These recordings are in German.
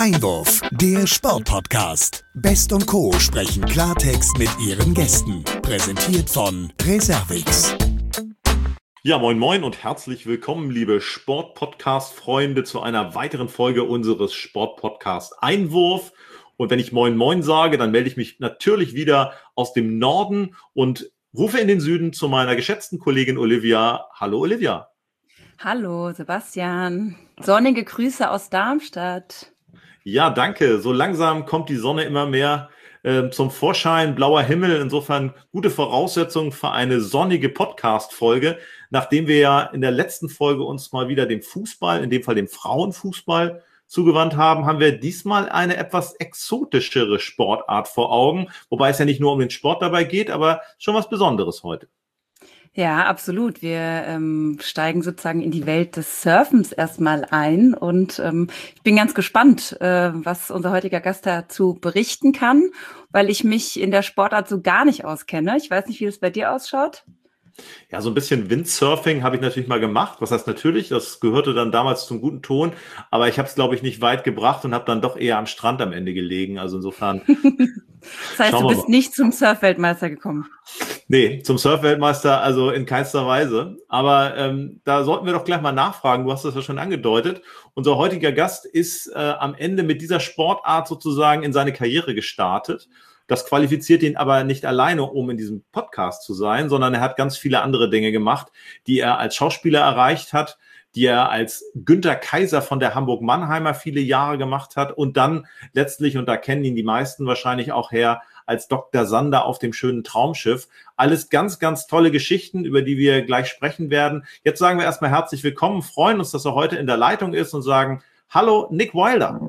Einwurf, der Sportpodcast. Best und Co. sprechen Klartext mit ihren Gästen. Präsentiert von Reservix. Ja, moin moin und herzlich willkommen, liebe Sportpodcast-Freunde, zu einer weiteren Folge unseres Sportpodcast Einwurf. Und wenn ich moin moin sage, dann melde ich mich natürlich wieder aus dem Norden und rufe in den Süden zu meiner geschätzten Kollegin Olivia. Hallo Olivia. Hallo Sebastian. Sonnige Grüße aus Darmstadt. Ja, danke. So langsam kommt die Sonne immer mehr zum Vorschein, blauer Himmel. Insofern gute Voraussetzungen für eine sonnige Podcast-Folge, nachdem wir ja in der letzten Folge uns mal wieder dem Fußball, in dem Fall dem Frauenfußball, zugewandt haben, haben wir diesmal eine etwas exotischere Sportart vor Augen, wobei es ja nicht nur um den Sport dabei geht, aber schon was Besonderes heute. Ja, absolut. Wir steigen sozusagen in die Welt des Surfens erstmal ein und ich bin ganz gespannt, was unser heutiger Gast dazu berichten kann, weil ich mich in der Sportart so gar nicht auskenne. Ich weiß nicht, wie es bei dir ausschaut. Ja, so ein bisschen Windsurfing habe ich natürlich mal gemacht. Was heißt natürlich? Das gehörte dann damals zum guten Ton, aber ich habe es, glaube ich, nicht weit gebracht und habe dann doch eher am Strand am Ende gelegen. Also insofern. Das heißt, du bist nicht zum Surfweltmeister gekommen? Nee, zum Surfweltmeister also in keinster Weise. Aber da sollten wir doch gleich mal nachfragen. Du hast das ja schon angedeutet. Unser heutiger Gast ist am Ende mit dieser Sportart sozusagen in seine Karriere gestartet. Das qualifiziert ihn aber nicht alleine, um in diesem Podcast zu sein, sondern er hat ganz viele andere Dinge gemacht, die er als Schauspieler erreicht hat, die er als Günther Kaiser von der Hamburg-Mannheimer viele Jahre gemacht hat und dann letztlich, und da kennen ihn die meisten wahrscheinlich auch her, als Dr. Sander auf dem schönen Traumschiff. Alles ganz, ganz tolle Geschichten, über die wir gleich sprechen werden. Jetzt sagen wir erstmal herzlich willkommen, freuen uns, dass er heute in der Leitung ist und sagen, hallo Nick Wilder.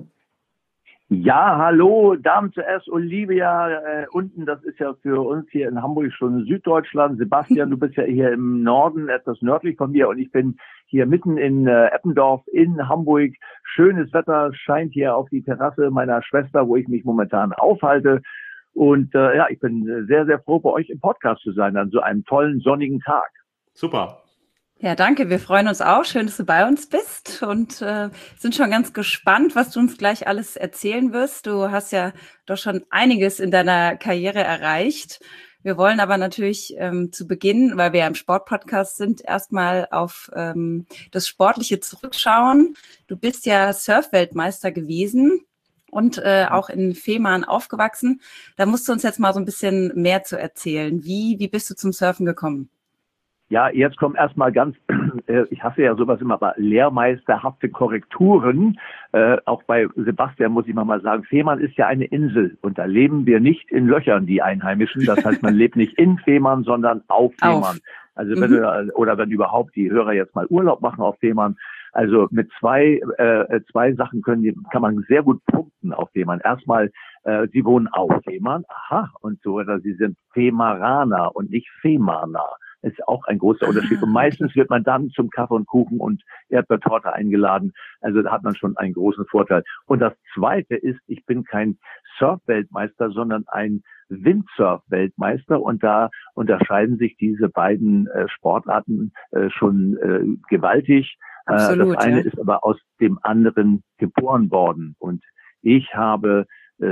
Ja, hallo, Damen zuerst, Olivia, unten, das ist ja für uns hier in Hamburg schon Süddeutschland. Sebastian, du bist ja hier im Norden, etwas nördlich von mir und ich bin hier mitten in Eppendorf in Hamburg. Schönes Wetter scheint hier auf die Terrasse meiner Schwester, wo ich mich momentan aufhalte. Und ja, ich bin sehr, sehr froh, bei euch im Podcast zu sein, an so einem tollen, sonnigen Tag. Super. Ja, danke. Wir freuen uns auch. Schön, dass du bei uns bist und sind schon ganz gespannt, was du uns gleich alles erzählen wirst. Du hast ja doch schon einiges in deiner Karriere erreicht. Wir wollen aber natürlich zu Beginn, weil wir ja im Sportpodcast sind, erstmal auf das Sportliche zurückschauen. Du bist ja Surfweltmeister gewesen und auch in Fehmarn aufgewachsen. Da musst du uns jetzt mal so ein bisschen mehr zu erzählen. Wie bist du zum Surfen gekommen? Ja, jetzt kommen erstmal ganz, ich hasse ja sowas immer, aber lehrmeisterhafte Korrekturen. Auch bei Sebastian muss ich mal sagen, Fehmarn ist ja eine Insel und da leben wir nicht in Löchern, die Einheimischen. Das heißt, man lebt nicht in Fehmarn, sondern auf Fehmarn. Also wenn überhaupt die Hörer jetzt mal Urlaub machen auf Fehmarn. Also mit zwei Sachen kann man sehr gut punkten auf Fehmarn. Erstmal, sie wohnen auf Fehmarn, aha, und so, oder sie sind Fehmaraner und nicht Fehmarner. Ist auch ein großer Unterschied. Und meistens wird man dann zum Kaffee und Kuchen und Erdbeertorte eingeladen. Also da hat man schon einen großen Vorteil. Und das Zweite ist, ich bin kein Surf-Weltmeister, sondern ein Windsurf-Weltmeister. Und da unterscheiden sich diese beiden Sportarten schon gewaltig. Absolut, das eine ist aber aus dem anderen geboren worden. Und ich habe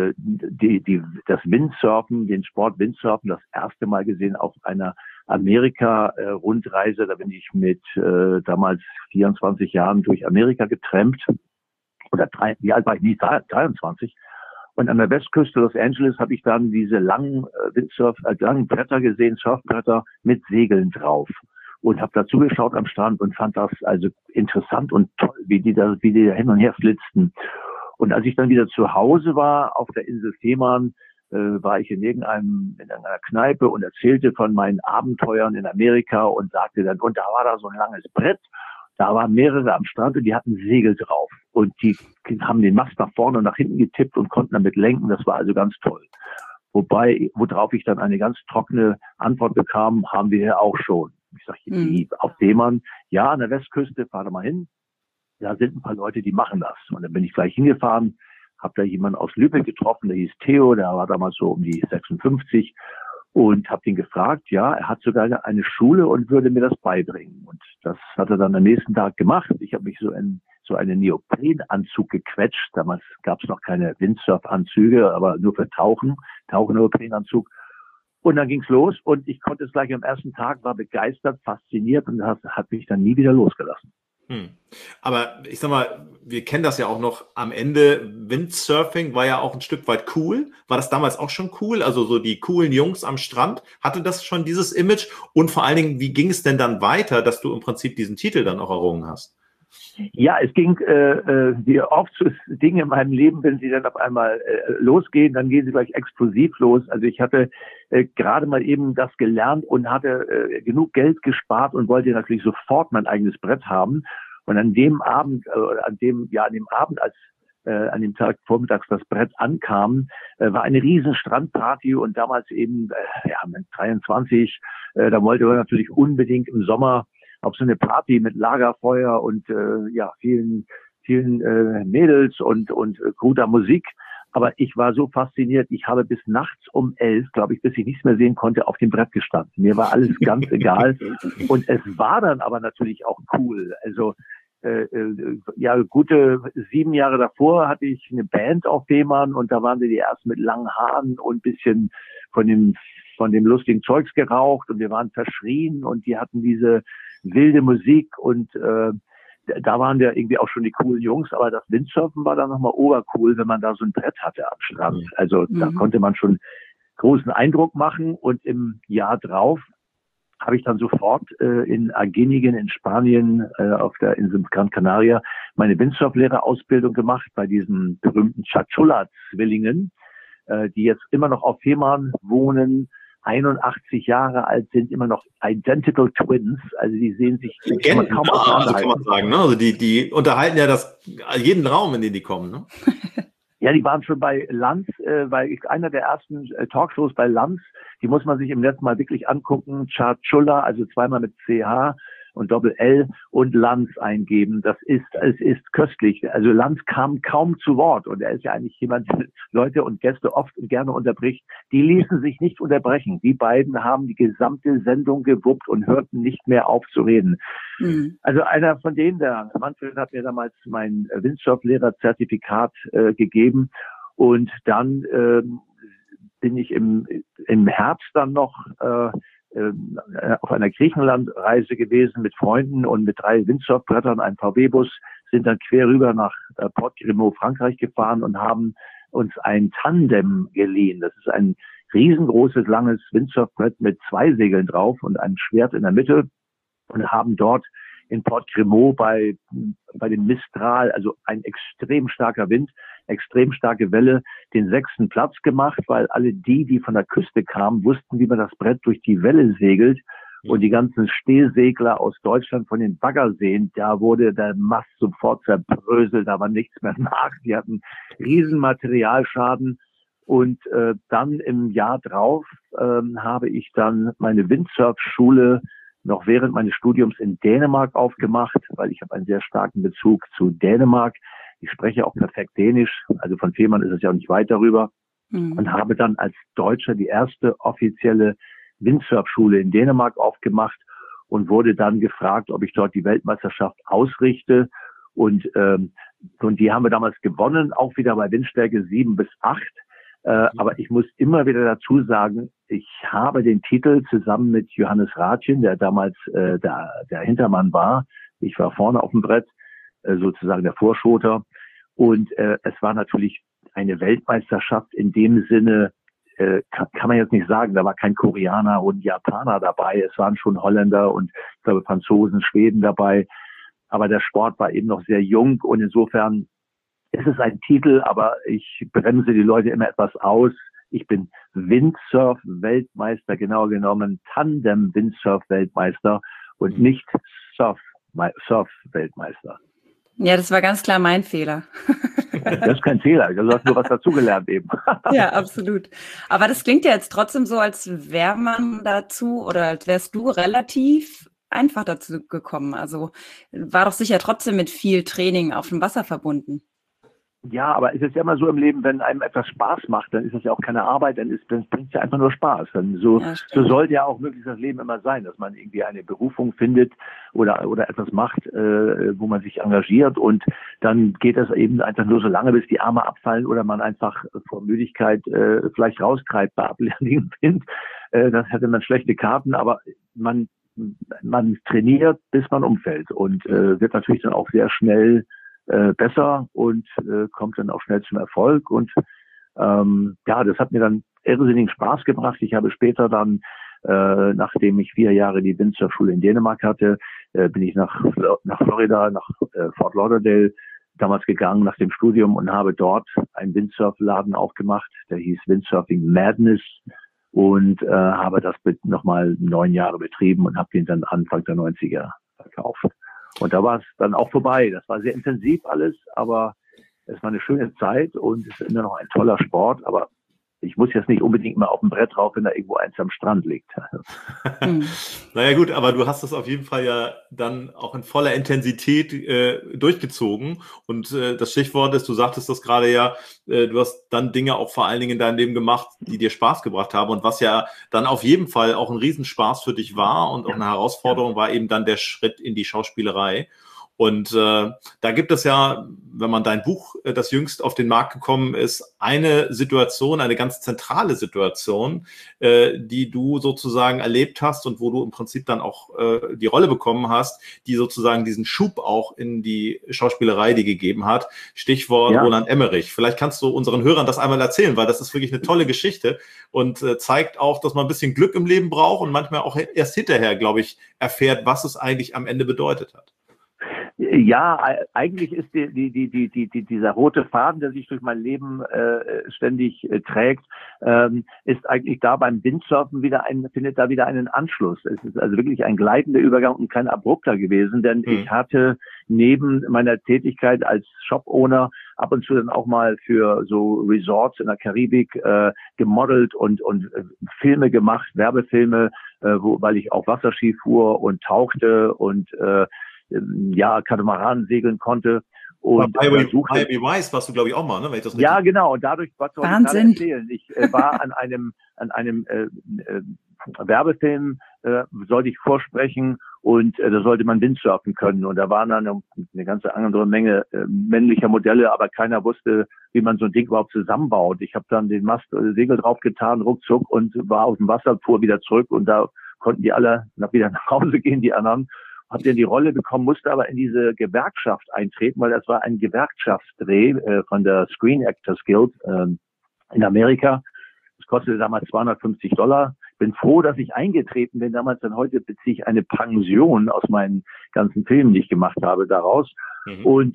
das Windsurfen, den Sport Windsurfen, das erste Mal gesehen auf einer Amerika-Rundreise. Da bin ich mit damals 24 Jahren durch Amerika getrampt. Wie alt war ich? Nie 23. Und an der Westküste Los Angeles habe ich dann diese langen langen Bretter gesehen, Surfbretter mit Segeln drauf. Und habe dazu geschaut am Strand und fand das also interessant und toll, wie die da hin und her flitzten. Und als ich dann wieder zu Hause war auf der Insel Fehmarn, war ich in einer Kneipe und erzählte von meinen Abenteuern in Amerika und sagte dann, und da war da so ein langes Brett, da waren mehrere am Strand und die hatten Segel drauf. Und die haben den Mast nach vorne und nach hinten getippt und konnten damit lenken. Das war also ganz toll. Worauf ich dann eine ganz trockene Antwort bekam, haben wir ja auch schon. Ich sage, auf Fehmarn, ja, an der Westküste, fahr da mal hin. Da sind ein paar Leute, die machen das. Und dann bin ich gleich hingefahren, habe da jemanden aus Lübeck getroffen, der hieß Theo, der war damals so um die 56 und habe ihn gefragt, ja, er hat sogar eine Schule und würde mir das beibringen. Und das hat er dann am nächsten Tag gemacht. Ich habe mich so so einen Neoprenanzug gequetscht. Damals gab es noch keine Windsurfanzüge, aber nur für Tauchen-Neoprenanzug. Und dann ging's los und ich konnte es gleich am ersten Tag, war begeistert, fasziniert und hat mich dann nie wieder losgelassen. Aber ich sag mal, wir kennen das ja auch noch am Ende. Windsurfing war ja auch ein Stück weit cool. War das damals auch schon cool? Also so die coolen Jungs am Strand, hatte das schon dieses Image? Und vor allen Dingen, wie ging es denn dann weiter, dass du im Prinzip diesen Titel dann auch errungen hast? Ja, es ging, wie oft so Dinge in meinem Leben, wenn sie dann auf einmal losgehen, dann gehen sie gleich explosiv los. Also ich hatte gerade mal eben das gelernt und hatte genug Geld gespart und wollte natürlich sofort mein eigenes Brett haben. Und an dem Abend, an dem Abend, als an dem Tag vormittags das Brett ankam, war eine riesen Strandparty und damals eben, mit 23, da wollte man natürlich unbedingt im Sommer auf so eine Party mit Lagerfeuer und vielen Mädels und guter Musik. Aber ich war so fasziniert, ich habe bis nachts um 11, glaube ich, bis ich nichts mehr sehen konnte, auf dem Brett gestanden. Mir war alles ganz egal. Und es war dann aber natürlich auch cool. Also gute 7 Jahre davor hatte ich eine Band auf Fehmarn und da waren sie die ersten mit langen Haaren und ein bisschen von dem lustigen Zeugs geraucht und wir waren verschrien und die hatten diese wilde Musik und da waren wir irgendwie auch schon die coolen Jungs, aber das Windsurfen war dann nochmal obercool, wenn man da so ein Brett hatte am Strand. Also da konnte man schon großen Eindruck machen und im Jahr drauf habe ich dann sofort in Agenigen in Spanien auf der Insel Gran Canaria meine Windsurflehrerausbildung gemacht bei diesen berühmten Chachula-Zwillingen, die jetzt immer noch auf Fehmarn wohnen, 81 Jahre alt sind, immer noch Identical Twins. Also die sehen sich kaum auseinanderhalten. Kann man sagen, ne? Also die unterhalten ja jeden Raum, in den die kommen, ne? Ja, die waren schon bei Lanz, bei einer der ersten Talkshows bei Lanz. Die muss man sich im Netz mal wirklich angucken. Chachula, also zweimal mit CH und Doppel-L und Lanz eingeben. Es ist köstlich. Also Lanz kam kaum zu Wort und er ist ja eigentlich jemand, der Leute und Gäste oft und gerne unterbricht. Die ließen sich nicht unterbrechen. Die beiden haben die gesamte Sendung gewuppt und hörten nicht mehr auf zu reden. Also einer von denen, der Manfred, hat mir damals mein Windsurflehrer-Zertifikat gegeben und dann bin ich im Herbst dann noch auf einer Griechenlandreise gewesen mit Freunden und mit 3 Windsurfbrettern, einem VW-Bus, sind dann quer rüber nach Port Grimaud, Frankreich gefahren und haben uns ein Tandem geliehen. Das ist ein riesengroßes, langes Windsurfbrett mit 2 Segeln drauf und einem Schwert in der Mitte und haben dort in Port Grimaud bei dem Mistral, also ein extrem starker Wind, extrem starke Welle, den 6. Platz gemacht, weil alle die von der Küste kamen, wussten, wie man das Brett durch die Welle segelt. Und die ganzen Stehsegler aus Deutschland von den Baggerseen, da wurde der Mast sofort zerbröselt, da war nichts mehr nach. Die hatten riesen Materialschaden. Und dann im Jahr drauf habe ich dann meine Windsurfschule noch während meines Studiums in Dänemark aufgemacht, weil ich habe einen sehr starken Bezug zu Dänemark. Ich spreche auch perfekt Dänisch, also von Fehmarn ist es ja auch nicht weit darüber. Und habe dann als Deutscher die erste offizielle Windsurfschule in Dänemark aufgemacht und wurde dann gefragt, ob ich dort die Weltmeisterschaft ausrichte. Und die haben wir damals gewonnen, auch wieder bei Windstärke 7 bis 8. Aber ich muss immer wieder dazu sagen, ich habe den Titel zusammen mit Johannes Rathjen, der damals der Hintermann war. Ich war vorne auf dem Brett, sozusagen der Vorschoter. Und es war natürlich eine Weltmeisterschaft in dem Sinne, kann man jetzt nicht sagen, da war kein Koreaner und Japaner dabei. Es waren schon Holländer und ich glaube Franzosen, Schweden dabei. Aber der Sport war eben noch sehr jung und insofern ist es ein Titel, aber ich bremse die Leute immer etwas aus. Ich bin Windsurf-Weltmeister, genauer genommen Tandem-Windsurf-Weltmeister und nicht Surf-Weltmeister. Ja, das war ganz klar mein Fehler. Das ist kein Fehler, du hast nur was dazugelernt eben. Ja, absolut. Aber das klingt ja jetzt trotzdem so, als wäre man dazu oder als wärst du relativ einfach dazu gekommen. Also war doch sicher trotzdem mit viel Training auf dem Wasser verbunden. Ja, aber es ist ja immer so im Leben, wenn einem etwas Spaß macht, dann ist es ja auch keine Arbeit, dann bringt es ja einfach nur Spaß. So sollte ja auch möglichst das Leben immer sein, dass man irgendwie eine Berufung findet oder etwas macht, wo man sich engagiert, und dann geht das eben einfach nur so lange, bis die Arme abfallen oder man einfach vor Müdigkeit vielleicht raustreibt bei ablehnendem Wind. Das hätte man schlechte Karten, aber man trainiert, bis man umfällt, und wird natürlich dann auch sehr schnell besser und kommt dann auch schnell zum Erfolg. Und das hat mir dann irrsinnigen Spaß gebracht. Ich habe später dann, nachdem ich 4 Jahre die Windsurfschule in Dänemark hatte, bin ich nach Florida, nach Fort Lauderdale damals gegangen nach dem Studium und habe dort einen Windsurfladen aufgemacht. Der hieß Windsurfing Madness, und habe das nochmal 9 Jahre betrieben und habe den dann Anfang der 90er verkauft. Und da war es dann auch vorbei. Das war sehr intensiv alles, aber es war eine schöne Zeit und es ist immer noch ein toller Sport. Aber ich muss jetzt nicht unbedingt mal auf dem Brett drauf, wenn da irgendwo eins am Strand liegt. Naja gut, aber du hast das auf jeden Fall ja dann auch in voller Intensität durchgezogen. Und das Stichwort ist, du sagtest das gerade ja, du hast dann Dinge auch vor allen Dingen in deinem Leben gemacht, die dir Spaß gebracht haben. Und was ja dann auf jeden Fall auch ein Riesenspaß für dich war und auch eine Herausforderung war eben dann der Schritt in die Schauspielerei. Und da gibt es ja, wenn man dein Buch, das jüngst auf den Markt gekommen ist, eine Situation, eine ganz zentrale Situation, die du sozusagen erlebt hast und wo du im Prinzip dann auch die Rolle bekommen hast, die sozusagen diesen Schub auch in die Schauspielerei die gegeben hat. Stichwort Roland Emmerich. Vielleicht kannst du unseren Hörern das einmal erzählen, weil das ist wirklich eine tolle Geschichte und zeigt auch, dass man ein bisschen Glück im Leben braucht und manchmal auch erst hinterher, glaube ich, erfährt, was es eigentlich am Ende bedeutet hat. Ja, eigentlich ist dieser rote Faden, der sich durch mein Leben ständig trägt, ist eigentlich da beim Windsurfen findet da wieder einen Anschluss. Es ist also wirklich ein gleitender Übergang und kein abrupter gewesen, denn ich hatte neben meiner Tätigkeit als Shop-Owner ab und zu dann auch mal für so Resorts in der Karibik gemodelt und Filme gemacht, Werbefilme, weil ich auch Wasserski fuhr und tauchte und Katamaran segeln konnte. Und Miami Vice warst du, glaube ich, auch mal, ne? Wenn ich das richtig... Ja, genau. Und dadurch, was soll ich gerade erzählen? Ich war an einem Werbefilm, sollte ich vorsprechen, und da sollte man Windsurfen können. Und da waren dann eine ganze andere Menge männlicher Modelle, aber keiner wusste, wie man so ein Ding überhaupt zusammenbaut. Ich habe dann den Segel draufgetan, ruckzuck, und war auf dem Wasser, fuhr wieder zurück, und da konnten die alle wieder nach Hause gehen, die anderen. Hab dann die Rolle bekommen, musste aber in diese Gewerkschaft eintreten, weil das war ein Gewerkschaftsdreh von der Screen Actors Guild in Amerika. Das kostete damals $250. Bin froh, dass ich eingetreten bin damals, denn heute beziehe ich eine Pension aus meinen ganzen Filmen, die ich gemacht habe, daraus. Und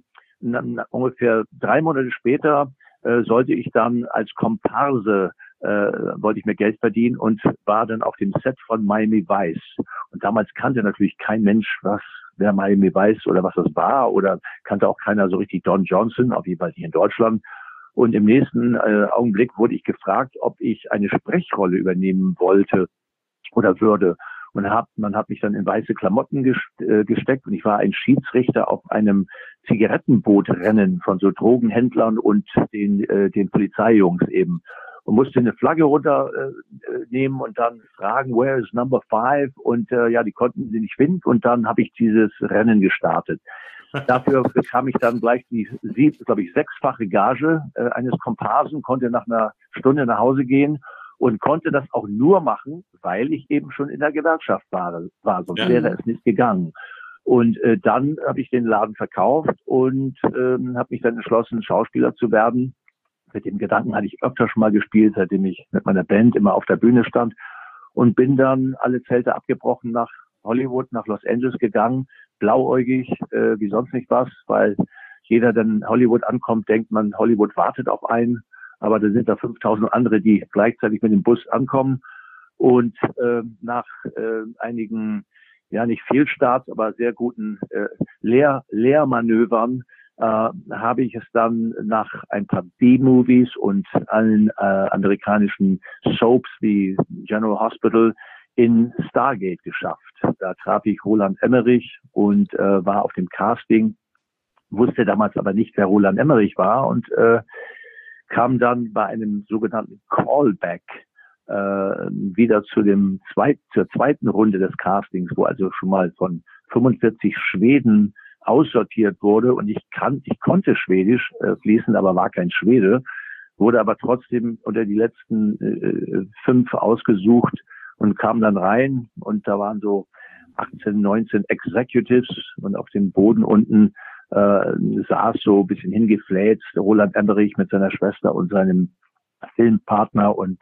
ungefähr 3 Monate später sollte ich dann als Komparse wollte ich mir Geld verdienen und war dann auf dem Set von Miami Vice. Und damals kannte natürlich kein Mensch, wer Miami Vice oder was das war, oder kannte auch keiner so richtig Don Johnson, auf jeden Fall nicht in Deutschland. Und im nächsten Augenblick wurde ich gefragt, ob ich eine Sprechrolle übernehmen wollte oder würde. Und man hat mich dann in weiße Klamotten gesteckt, und ich war ein Schiedsrichter auf einem Zigarettenbootrennen von so Drogenhändlern und den Polizeijungs eben. Und musste eine Flagge runternehmen und dann fragen, where is number 5? Und die konnten sie nicht finden, und dann habe ich dieses Rennen gestartet. Dafür bekam ich dann gleich die 6-fache Gage eines Komparsen, konnte nach einer Stunde nach Hause gehen und konnte das auch nur machen, weil ich eben schon in der Gewerkschaft war, sonst wäre es nicht gegangen. Und dann habe ich den Laden verkauft und habe mich dann entschlossen, Schauspieler zu werden. Mit dem Gedanken hatte ich öfter schon mal gespielt, seitdem ich mit meiner Band immer auf der Bühne stand, und bin dann alle Zelte abgebrochen nach Hollywood, nach Los Angeles gegangen, blauäugig, wie sonst nicht was, weil jeder, der in Hollywood ankommt, denkt man, Hollywood wartet auf einen, aber da sind da 5000 andere, die gleichzeitig mit dem Bus ankommen. Und nach einigen, nicht Fehlstarts, aber sehr guten Lehrmanövern habe ich es dann nach ein paar B-Movies und allen amerikanischen Soaps wie General Hospital in Stargate geschafft. Da traf ich Roland Emmerich und war auf dem Casting. wusste damals aber nicht, wer Roland Emmerich war und kam dann bei einem sogenannten Callback wieder zur zweiten Runde des Castings, wo also schon mal von 45 Schweden aussortiert wurde und ich konnte Schwedisch fließend, aber war kein Schwede, wurde aber trotzdem unter die letzten 5 ausgesucht und kam dann rein und da waren so 18, 19 Executives und auf dem Boden unten saß so ein bisschen hingefläht Roland Emmerich mit seiner Schwester und seinem Filmpartner und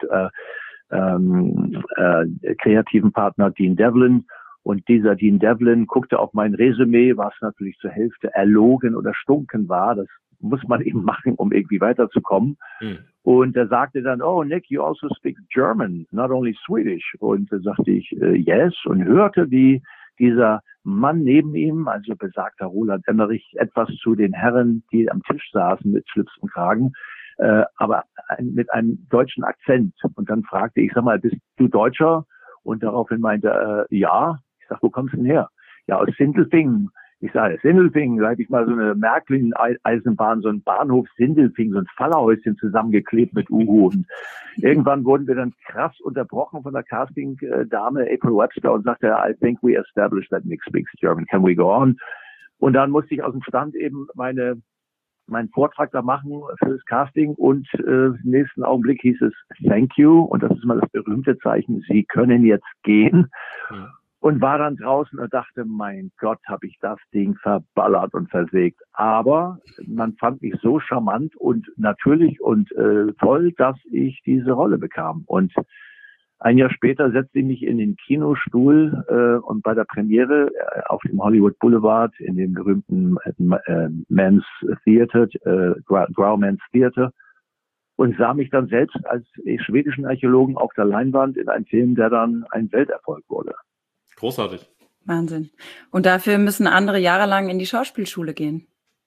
kreativen Partner Dean Devlin. Und dieser Dean Devlin guckte auf mein Resümee, was natürlich zur Hälfte erlogen oder stunken war. Das muss man eben machen, um irgendwie weiterzukommen. Und er sagte dann, oh, Nick, you also speak German, not only Swedish. Und da sagte ich, yes, und hörte, wie dieser Mann neben ihm, also besagter Roland Emmerich, etwas zu den Herren, die am Tisch saßen mit Schlips und Kragen, aber mit einem deutschen Akzent. Und dann fragte ich, sag mal, bist du Deutscher? Und daraufhin meinte ja. Ich sag, wo kommst du denn her? Ja, aus Sindelfingen. Ich sage, Sindelfingen, da hätte ich mal so eine Märklin-Eisenbahn, so ein Bahnhof Sindelfingen, so ein Fallerhäuschen zusammengeklebt mit Uhu. Und irgendwann wurden wir dann krass unterbrochen von der Casting-Dame April Webster und sagte, I think we established that Nick speaks German. Can we go on? Und dann musste ich aus dem Stand eben meinen Vortrag da machen für das Casting und im nächsten Augenblick hieß es Thank you und das ist mal das berühmte Zeichen, Sie können jetzt gehen. Ja. Und war dann draußen und dachte, mein Gott, habe ich das Ding verballert und versägt. Aber man fand mich so charmant und natürlich und toll, dass ich diese Rolle bekam. Und ein Jahr später setzte ich mich in den Kinostuhl und bei der Premiere auf dem Hollywood Boulevard in dem berühmten Men's Theater, Grauman's Theater und sah mich dann selbst als schwedischen Archäologen auf der Leinwand in einem Film, der dann ein Welterfolg wurde. Großartig. Wahnsinn. Und dafür müssen andere jahrelang in die Schauspielschule gehen.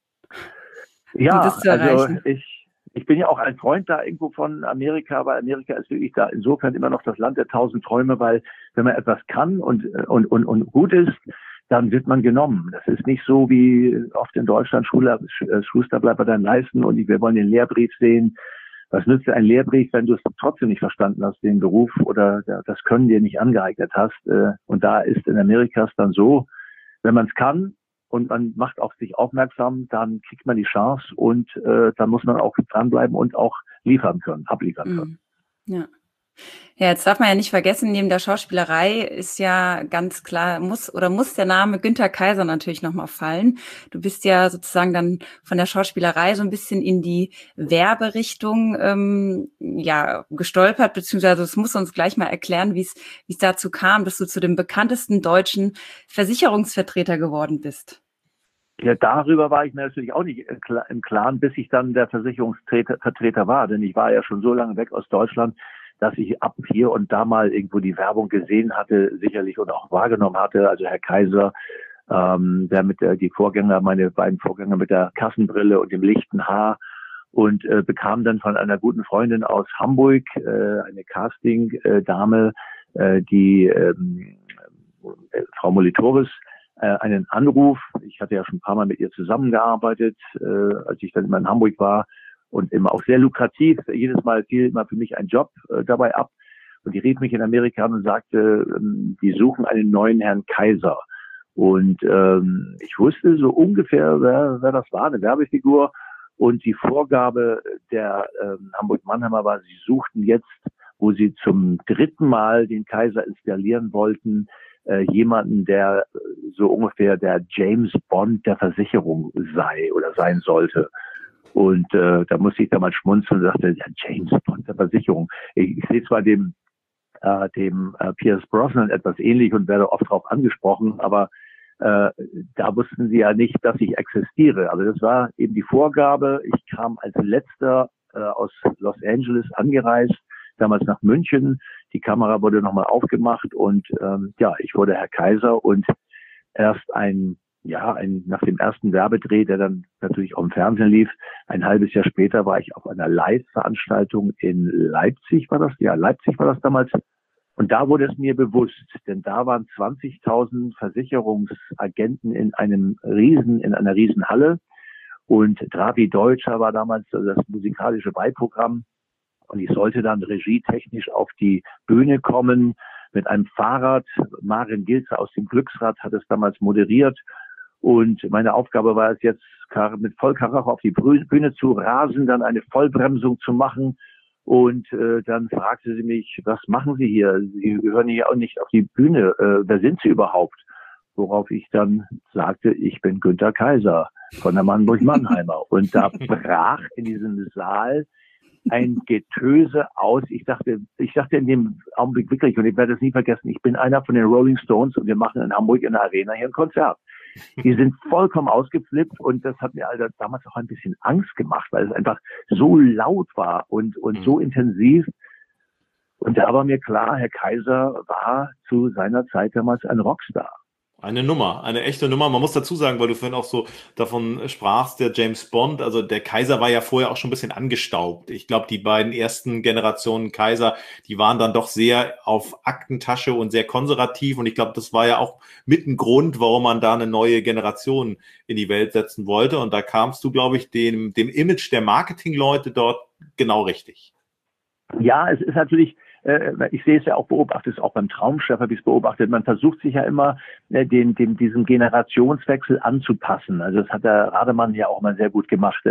Ja, um das zu erreichen. Also ich bin ja auch ein Freund da irgendwo von Amerika, weil Amerika ist wirklich da insofern immer noch das Land der 1000 Träume, weil wenn man etwas kann und gut ist, dann wird man genommen. Das ist nicht so wie oft in Deutschland, Schuster bleibt bei deinen Leisten und wir wollen den Lehrbrief sehen. Was nützt dir ein Lehrbrief, wenn du es trotzdem nicht verstanden hast, den Beruf oder das Können dir nicht angeeignet hast? Und da ist in Amerika es dann so, wenn man es kann und man macht auf sich aufmerksam, dann kriegt man die Chance und dann muss man auch dranbleiben und auch abliefern können. Ja. Ja, jetzt darf man ja nicht vergessen, neben der Schauspielerei ist ja ganz klar, muss der Name Günther Kaiser natürlich nochmal fallen. Du bist ja sozusagen dann von der Schauspielerei so ein bisschen in die Werberichtung gestolpert, beziehungsweise es muss uns gleich mal erklären, wie es dazu kam, dass du zu dem bekanntesten deutschen Versicherungsvertreter geworden bist. Ja, darüber war ich mir natürlich auch nicht im Klaren, bis ich dann der Versicherungsvertreter war, denn ich war ja schon so lange weg aus Deutschland, dass ich ab hier und da mal irgendwo die Werbung gesehen hatte, sicherlich und auch wahrgenommen hatte. Also Herr Kaiser, der mit meine beiden Vorgänger mit der Kassenbrille und dem lichten Haar und bekam dann von einer guten Freundin aus Hamburg, eine Casting-Dame, die Frau Molitoris, einen Anruf. Ich hatte ja schon ein paar Mal mit ihr zusammengearbeitet, als ich dann immer in Hamburg war. Und immer auch sehr lukrativ. Jedes Mal fiel immer für mich ein Job dabei ab. Und die rief mich in Amerika an und sagte, die suchen einen neuen Herrn Kaiser. Und ich wusste so ungefähr, wer das war, eine Werbefigur. Und die Vorgabe der Hamburg-Mannheimer war, sie suchten jetzt, wo sie zum 3. Mal den Kaiser installieren wollten, jemanden, der so ungefähr der James Bond der Versicherung sei oder sein sollte. Und da musste ich da mal schmunzeln und sagte, ja, James Bond der Versicherung. Ich sehe zwar dem Pierce Brosnan etwas ähnlich und werde oft darauf angesprochen, aber da wussten sie ja nicht, dass ich existiere. Also das war eben die Vorgabe. Ich kam als letzter aus Los Angeles angereist, damals nach München. Die Kamera wurde nochmal aufgemacht und ich wurde Herr Kaiser und erst nach dem ersten Werbedreh, der dann natürlich auch im Fernsehen lief, ein halbes Jahr später war ich auf einer Live-Veranstaltung in Leipzig, war das? Ja, Leipzig war das damals. Und da wurde es mir bewusst, denn da waren 20.000 Versicherungsagenten in einer riesen Halle. Und Dravi Deutscher war damals das musikalische Beiprogramm. Und ich sollte dann regietechnisch auf die Bühne kommen mit einem Fahrrad. Maren Gilzer aus dem Glücksrad hat es damals moderiert. Und meine Aufgabe war es jetzt, mit Vollkaracho auf die Bühne zu rasen, dann eine Vollbremsung zu machen. Und dann fragte sie mich, was machen Sie hier? Sie gehören hier auch nicht auf die Bühne. Wer sind Sie überhaupt? Worauf ich dann sagte, ich bin Günter Kaiser von der Mannburg-Mannheimer. Und da brach in diesem Saal ein Getöse aus. Ich dachte in dem Augenblick wirklich, und ich werde es nie vergessen, ich bin einer von den Rolling Stones und wir machen in Hamburg in der Arena hier ein Konzert. Die sind vollkommen ausgeflippt und das hat mir damals auch ein bisschen Angst gemacht, weil es einfach so laut war und so intensiv. Und da war mir klar, Herr Kaiser war zu seiner Zeit damals ein Rockstar. Eine Nummer, eine echte Nummer. Man muss dazu sagen, weil du vorhin auch so davon sprachst, der James Bond, also der Kaiser war ja vorher auch schon ein bisschen angestaubt. Ich glaube, die beiden ersten Generationen Kaiser, die waren dann doch sehr auf Aktentasche und sehr konservativ. Und ich glaube, das war ja auch mit ein Grund, warum man da eine neue Generation in die Welt setzen wollte. Und da kamst du, glaube ich, dem Image der Marketingleute dort genau richtig. Ja, es ist natürlich, ich sehe es ja auch, beobachte es auch beim Traumschiff, habe ich es beobachtet. Man versucht sich ja immer, diesem Generationswechsel anzupassen. Also das hat der Rademann ja auch mal sehr gut gemacht.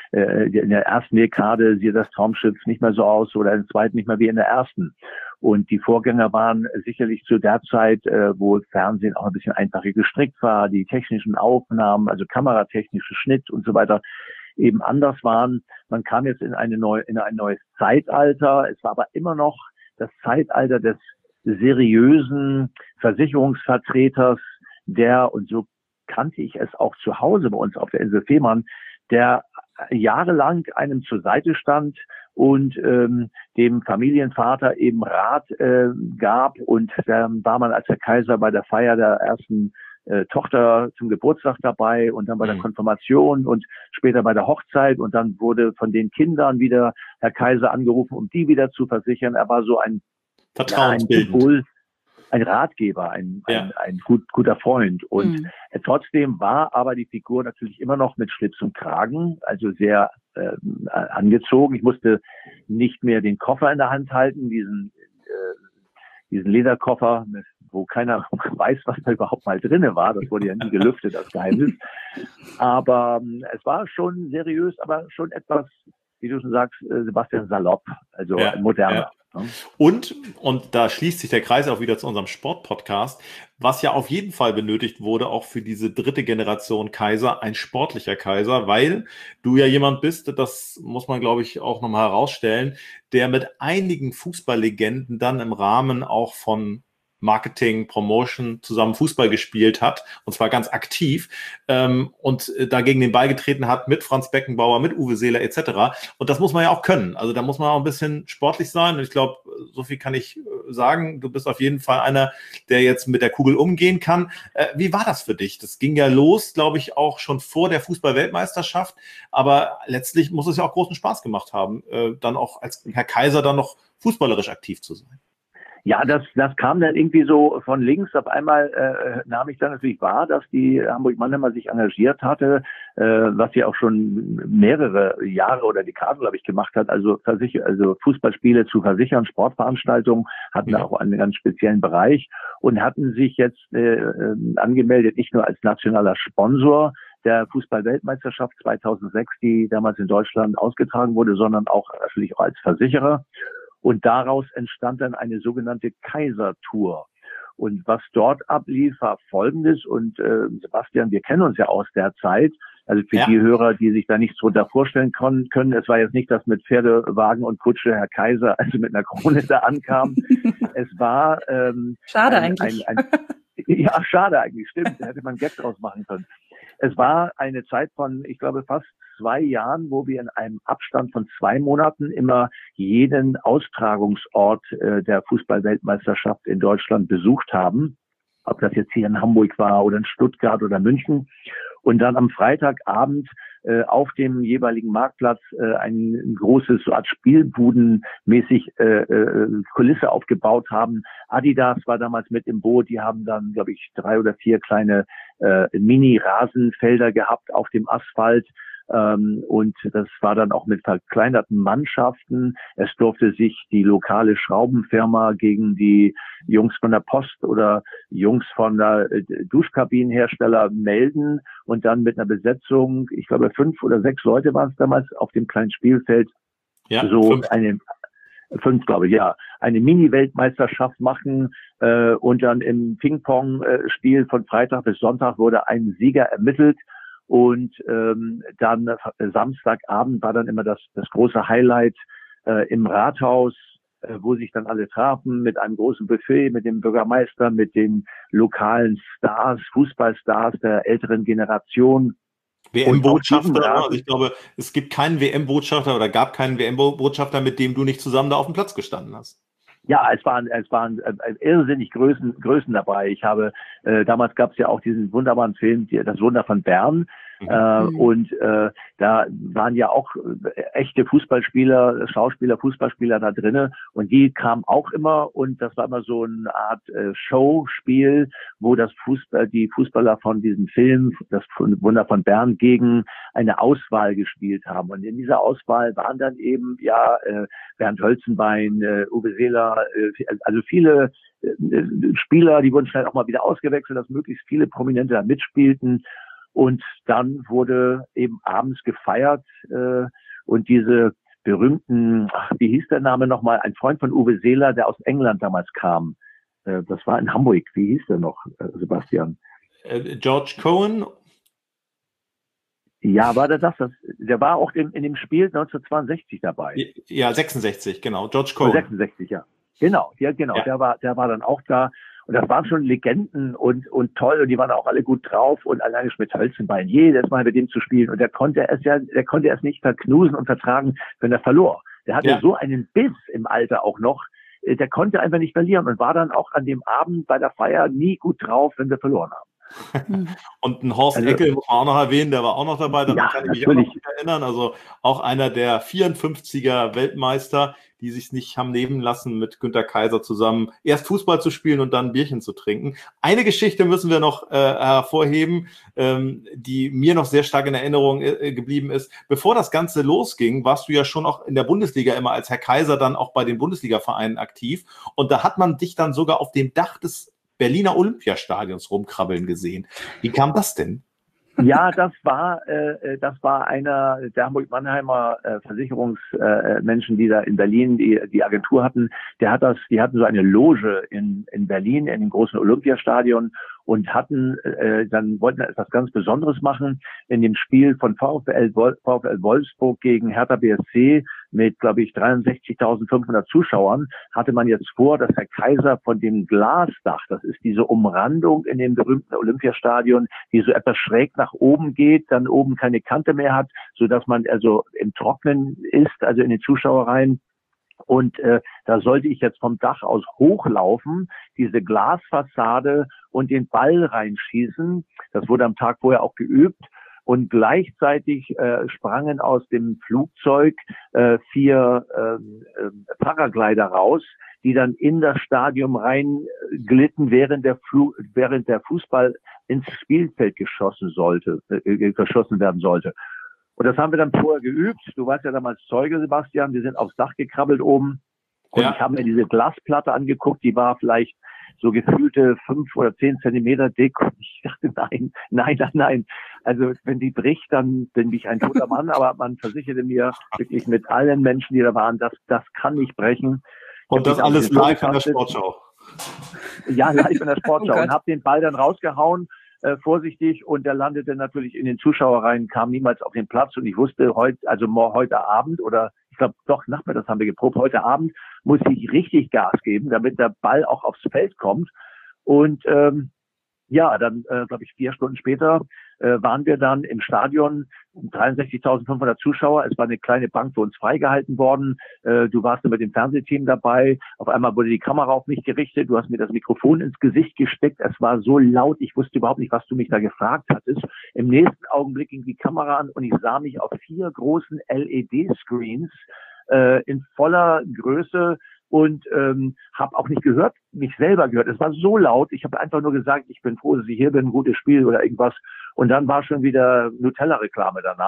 In der ersten Dekade sieht das Traumschiff nicht mehr so aus oder in der zweiten nicht mehr wie in der ersten. Und die Vorgänger waren sicherlich zu der Zeit, wo Fernsehen auch ein bisschen einfacher gestrickt war, die technischen Aufnahmen, also kameratechnische Schnitt und so weiter, eben anders waren. Man kam jetzt in ein neues Zeitalter. Es war aber immer noch das Zeitalter des seriösen Versicherungsvertreters, und so kannte ich es auch zu Hause bei uns auf der Insel Fehmarn, der jahrelang einem zur Seite stand und dem Familienvater eben Rat gab. Und dann war man als der Kaiser bei der Feier der ersten Tochter zum Geburtstag dabei und dann bei der Konfirmation und später bei der Hochzeit, und dann wurde von den Kindern wieder Herr Kaiser angerufen, um die wieder zu versichern. Er war so ein Symbol, ein Ratgeber, ein guter Freund. Und trotzdem war aber die Figur natürlich immer noch mit Schlips und Kragen, also sehr angezogen. Ich musste nicht mehr den Koffer in der Hand halten, diesen Lederkoffer, wo keiner weiß, was da überhaupt mal drinne war. Das wurde ja nie gelüftet, das Geheimnis. Aber es war schon seriös, aber schon etwas, wie du schon sagst, Sebastian, salopp, also moderner. Ja. Und da schließt sich der Kreis auch wieder zu unserem Sportpodcast, was ja auf jeden Fall benötigt wurde, auch für diese dritte Generation Kaiser, ein sportlicher Kaiser, weil du ja jemand bist, das muss man, glaube ich, auch nochmal herausstellen, der mit einigen Fußballlegenden dann im Rahmen auch von Marketing, Promotion zusammen Fußball gespielt hat, und zwar ganz aktiv, und da gegen den Ball getreten hat mit Franz Beckenbauer, mit Uwe Seeler etc. Und das muss man ja auch können. Also da muss man auch ein bisschen sportlich sein. Und ich glaube, so viel kann ich sagen. Du bist auf jeden Fall einer, der jetzt mit der Kugel umgehen kann. Wie war das für dich? Das ging ja los, glaube ich, auch schon vor der Fußball-Weltmeisterschaft. Aber letztlich muss es ja auch großen Spaß gemacht haben, dann auch als Herr Kaiser dann noch fußballerisch aktiv zu sein. Ja, das kam dann irgendwie so von links. Auf einmal nahm ich dann natürlich wahr, dass die Hamburg-Mannheimer sich engagiert hatte, was sie auch schon mehrere Jahre oder Dekaden, glaube ich, gemacht hat. Also Fußballspiele zu versichern, Sportveranstaltungen, hatten da auch einen ganz speziellen Bereich und hatten sich jetzt angemeldet, nicht nur als nationaler Sponsor der Fußball-Weltmeisterschaft 2006, die damals in Deutschland ausgetragen wurde, sondern auch natürlich auch als Versicherer. Und daraus entstand dann eine sogenannte Kaiser-Tour. Und was dort ablief, war Folgendes. Und Sebastian, wir kennen uns ja aus der Zeit. Also für die Hörer, die sich da nichts drunter vorstellen können, es war jetzt nicht, dass mit Pferdewagen und Kutsche Herr Kaiser also mit einer Krone da ankam. Es war schade eigentlich. Ja, schade eigentlich, stimmt. Da hätte man Gag draus machen können. Es war eine Zeit von, ich glaube, fast 2 Jahren, wo wir in einem Abstand von 2 Monaten immer jeden Austragungsort der Fußball-Weltmeisterschaft in Deutschland besucht haben. Ob das jetzt hier in Hamburg war oder in Stuttgart oder München. Und dann am Freitagabend auf dem jeweiligen Marktplatz ein großes, so Art Spielbudenmäßig Kulisse aufgebaut haben. Adidas war damals mit im Boot. Die haben dann, glaube ich, 3 oder 4 kleine Mini-Rasenfelder gehabt auf dem Asphalt. Und das war dann auch mit verkleinerten Mannschaften. Es durfte sich die lokale Schraubenfirma gegen die Jungs von der Post oder Jungs von der Duschkabinenhersteller melden und dann mit einer Besetzung, ich glaube 5 oder 6 Leute waren es damals auf dem kleinen Spielfeld, so 5, glaube ich, ja, eine Mini-Weltmeisterschaft machen und dann im Ping-Pong-Spiel von Freitag bis Sonntag wurde ein Sieger ermittelt. Und dann Samstagabend war dann immer das große Highlight im Rathaus, wo sich dann alle trafen mit einem großen Buffet, mit dem Bürgermeister, mit den lokalen Stars, Fußballstars der älteren Generation. WM-Botschafter, also ich glaube, es gibt keinen WM-Botschafter oder gab keinen WM-Botschafter, mit dem du nicht zusammen da auf dem Platz gestanden hast. Ja, es waren irrsinnig Größen dabei. Ich habe damals gab es ja auch diesen wunderbaren Film, Das Wunder von Bern. Und da waren ja auch echte Fußballspieler, Schauspieler, Fußballspieler da drinne und die kamen auch immer und das war immer so eine Art Showspiel, wo die Fußballer von diesem Film, Das Wunder von Bern, gegen eine Auswahl gespielt haben. Und in dieser Auswahl waren dann eben Bernd Hölzenbein, Uwe Seeler, also viele Spieler, die wurden schnell auch mal wieder ausgewechselt, dass möglichst viele Prominente da mitspielten. Und dann wurde eben abends gefeiert und diese berühmten, wie hieß der Name nochmal, ein Freund von Uwe Seeler, der aus England damals kam. Das war in Hamburg. Wie hieß der noch, Sebastian? George Cohen? Ja, war der das? Der war auch in dem Spiel 1962 dabei. Ja, 66, genau. George Cohen. 66, ja. Genau, ja, genau. Ja. Der war dann auch da. Und das waren schon Legenden und toll und die waren auch alle gut drauf und alleine Schmidt-Hölzenbein, jedes Mal mit dem zu spielen und der konnte es nicht verknusen und vertragen, wenn er verlor. Der hatte so einen Biss im Alter auch noch, der konnte einfach nicht verlieren und war dann auch an dem Abend bei der Feier nie gut drauf, wenn wir verloren haben. Und ein Horst Eckel muss man auch noch erwähnen, der war auch noch dabei, daran kann ich mich auch noch erinnern, also auch einer der 54er Weltmeister, die sich nicht haben nehmen lassen, mit Günter Kaiser zusammen erst Fußball zu spielen und dann ein Bierchen zu trinken. Eine Geschichte müssen wir noch hervorheben, die mir noch sehr stark in Erinnerung geblieben ist. Bevor das Ganze losging, warst du ja schon auch in der Bundesliga immer als Herr Kaiser dann auch bei den Bundesliga-Vereinen aktiv und da hat man dich dann sogar auf dem Dach des Berliner Olympiastadions rumkrabbeln gesehen. Wie kam das denn? Ja, das war einer der Hamburg-Mannheimer Versicherungsmenschen, die da in Berlin die Agentur hatten. Die hatten so eine Loge in Berlin in dem großen Olympiastadion und wollten etwas ganz Besonderes machen. In dem Spiel von VfL Wolfsburg gegen Hertha BSC mit, glaube ich, 63.500 Zuschauern hatte man jetzt vor, dass Herr Kaiser von dem Glasdach, das ist diese Umrandung in dem berühmten Olympiastadion, die so etwas schräg nach oben geht, dann oben keine Kante mehr hat, so dass man also im Trocknen ist, also in den Zuschauerreihen. Und da sollte ich jetzt vom Dach aus hochlaufen, diese Glasfassade und den Ball reinschießen. Das wurde am Tag vorher auch geübt. Und gleichzeitig sprangen aus dem Flugzeug 4 Paraglider raus, die dann in das Stadion reinglitten, während der Fußball ins Spielfeld geschossen werden sollte. Und das haben wir dann vorher geübt. Du warst ja damals Zeuge, Sebastian. Wir sind aufs Dach gekrabbelt oben. Und ich habe mir diese Glasplatte angeguckt. Die war vielleicht so gefühlte 5 oder 10 Zentimeter dick. Und ich dachte, nein. Also wenn die bricht, dann bin ich ein toter Mann. Aber man versicherte mir wirklich mit allen Menschen, die da waren, das kann nicht brechen. Und das alles live in der Sportschau. Ja, live in der Sportschau. Und habe den Ball dann rausgehauen. Vorsichtig und der landete natürlich in den Zuschauerreihen, kam niemals auf den Platz und ich wusste heute Abend oder ich glaube doch nachmittags haben wir geprobt, heute Abend muss ich richtig Gas geben, damit der Ball auch aufs Feld kommt und dann glaube ich 4 Stunden später waren wir dann im Stadion, 63.500 Zuschauer. Es war eine kleine Bank für uns freigehalten worden. Du warst mit dem Fernsehteam dabei. Auf einmal wurde die Kamera auf mich gerichtet. Du hast mir das Mikrofon ins Gesicht gesteckt. Es war so laut. Ich wusste überhaupt nicht, was du mich da gefragt hattest. Im nächsten Augenblick ging die Kamera an und ich sah mich auf 4 großen LED-Screens in voller Größe und habe auch nicht mich selber gehört. Es war so laut. Ich habe einfach nur gesagt, ich bin froh, dass ich hier bin, ein gutes Spiel oder irgendwas. Und dann war schon wieder Nutella-Reklame danach.